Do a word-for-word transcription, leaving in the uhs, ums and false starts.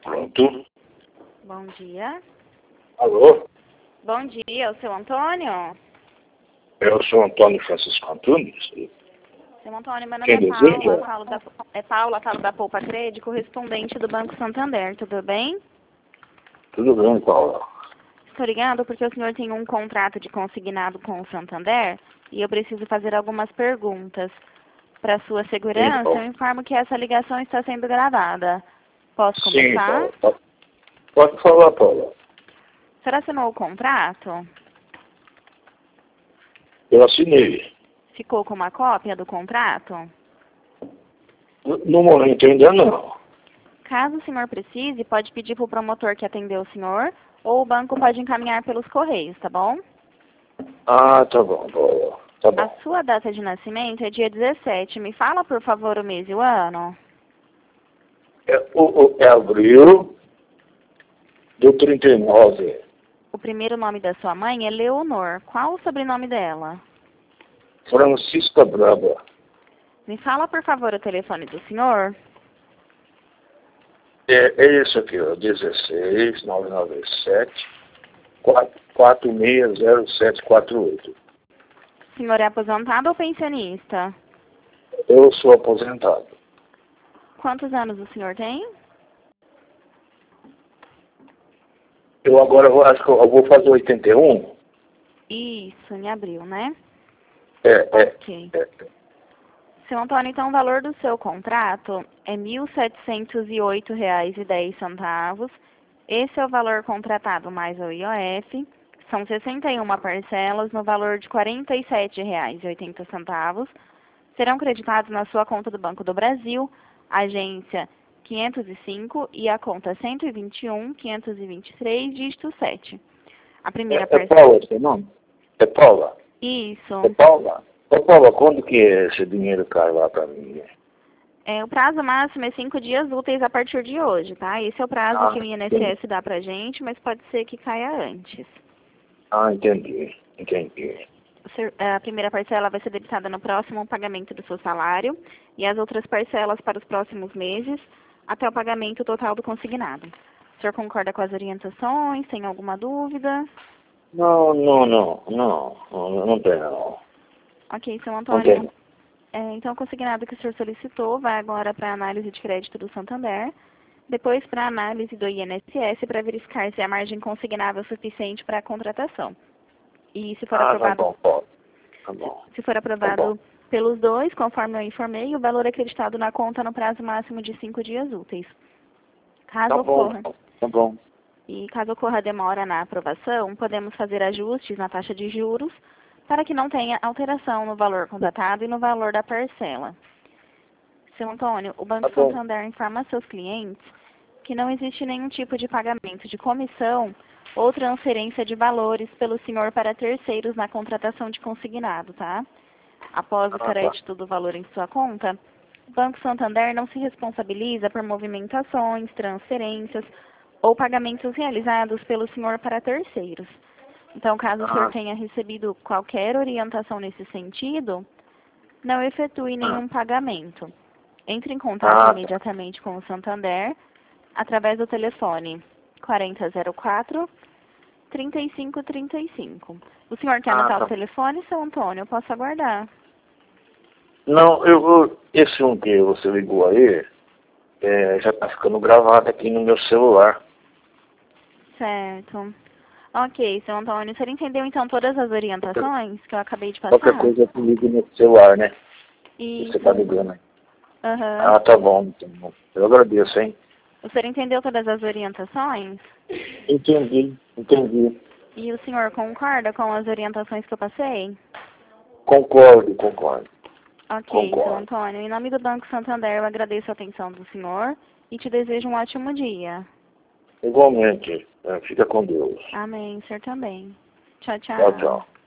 Pronto. Bom dia. Alô? Bom dia, é o seu Antônio? Eu sou Antônio Francisco Antunes. Seu Antônio, meu nome Quem é deseja? Paula, falo da, é Paula, falo da Poupa Crédito, correspondente do Banco Santander, tudo bem? Tudo bem, Paula? Estou ligando porque o senhor tem um contrato de consignado com o Santander e eu preciso fazer algumas perguntas. Para sua segurança, Sim, eu informo que essa ligação está sendo gravada. Posso Sim, começar? Paula. Pode falar, Paula. O senhor assinou o contrato? Eu assinei. Ficou com uma cópia do contrato? No no momento ainda não. Caso o senhor precise, pode pedir para o promotor que atendeu o senhor ou o banco pode encaminhar pelos correios, tá bom? Ah, tá bom, Paula. Tá A bom. sua data de nascimento é dia dezessete. Me fala, por favor, o mês e o ano. É, o, o, é abril do trinta e nove. O primeiro nome da sua mãe é Leonor. Qual o sobrenome dela? Francisca Braba. Me fala, por favor, o telefone do senhor. É, é isso aqui, ó. dezesseis, nove nove sete, quatro seis zero sete quatro oito. O senhor é aposentado ou pensionista? Eu sou aposentado. Quantos anos o senhor tem? Eu agora vou, acho que eu vou fazer oitenta e um. Isso, em abril, né? É, é, Ok. é. Seu Antônio, então o valor do seu contrato é mil setecentos e oito reais e dez centavos. Esse é o valor contratado mais o I O F. São sessenta e uma parcelas no valor de quarenta e sete reais e oitenta centavos. Serão creditados na sua conta do Banco do Brasil, agência quinhentos e cinco e a conta cento e vinte e um, quinhentos e vinte e três, dígito sete. A primeira É, é parcela... Paula, seu nome? É Paula? Isso. É Paula? Ô Paula, quando que esse dinheiro cai lá pra mim? É, o prazo máximo é cinco dias úteis a partir de hoje, tá? Esse é o prazo Ah, que o entendi. I N S S dá pra gente, mas pode ser que caia antes. Ah, entendi. Entendi. O ser- A primeira parcela vai ser debitada no próximo pagamento do seu salário e as outras parcelas para os próximos meses, até o pagamento total do consignado. O senhor concorda com as orientações? Tem alguma dúvida? Não, não, não, não, não, não tem não. Ok, seu Não Antônio. tem. É, então, o consignado que o senhor solicitou vai agora para a análise de crédito do Santander, depois para a análise do I N S S para verificar se a margem consignável é suficiente para a contratação. E se for Ah, tá aprovado, bom, Paula. Tá se, bom. se for Tá bom. aprovado pelos dois, conforme eu informei, o valor é acreditado na conta no prazo máximo de cinco dias úteis. Caso Tá bom, ocorra, tá bom. e caso ocorra demora na aprovação, podemos fazer ajustes na taxa de juros para que não tenha alteração no valor contratado e no valor da parcela. Seu Antônio, o Tá Banco bom. Santander informa a seus clientes que não existe nenhum tipo de pagamento de comissão ou transferência de valores pelo senhor para terceiros na contratação de consignado, tá? Após o Ah, tá. crédito do valor em sua conta, o Banco Santander não se responsabiliza por movimentações, transferências ou pagamentos realizados pelo senhor para terceiros. Então, caso o senhor Ah, tenha recebido qualquer orientação nesse sentido, não efetue ah, nenhum pagamento. Entre em contato ah, tá. imediatamente com o Santander através do telefone quarenta zero quatro, trinta e cinco trinta e cinco. O senhor quer Ah, anotar o tá. telefone, seu Antônio? Eu posso aguardar. Não, eu, eu, esse um que você ligou aí, é, já tá ficando gravado aqui no meu celular. Certo. Ok, seu Antônio, o senhor entendeu então todas as Qualquer, orientações que eu acabei de qualquer passar? coisa eu ligo no celular, né? Você tá Isso. ligando aí. Aham. Ah, tá bom, então. Eu agradeço, hein? O senhor entendeu todas as orientações? Entendi, entendi. E o senhor concorda com as orientações que eu passei? Concordo, concordo, Ok, seu concordo. Antônio. Em nome do Banco Santander, eu agradeço a atenção do senhor e te desejo um ótimo dia. Igualmente, é, fica com Deus. Amém, o senhor também. Tchau, Tchau, tchau. tchau.